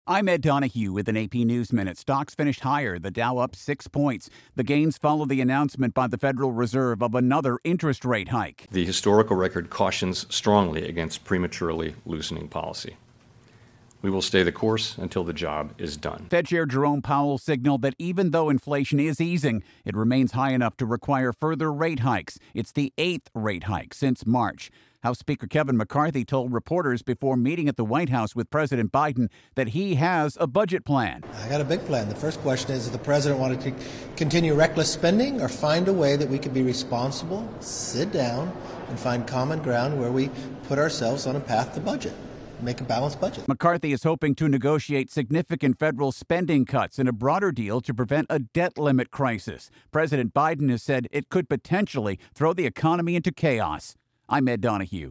I'm Ed Donahue with an AP News Minute. Stocks finished higher, the Dow up 6 points. The gains follow the announcement by the Federal Reserve of another interest rate hike. The historical record cautions strongly against prematurely loosening policy. We will stay the course until the job is done. Fed Chair Jerome Powell signaled that even though inflation is easing, it remains high enough to require further rate hikes. It's the 8th rate hike since March. House Speaker Kevin McCarthy told reporters before meeting at the White House with President Biden that he has a budget plan. I got a big plan. The first question is, does the president want to continue reckless spending or find a way that we can be responsible, sit down, and find common ground where we put ourselves on a path to budget? Make a balanced budget. McCarthy is hoping to negotiate significant federal spending cuts and a broader deal to prevent a debt limit crisis. President Biden has said it could potentially throw the economy into chaos. I'm Ed Donahue.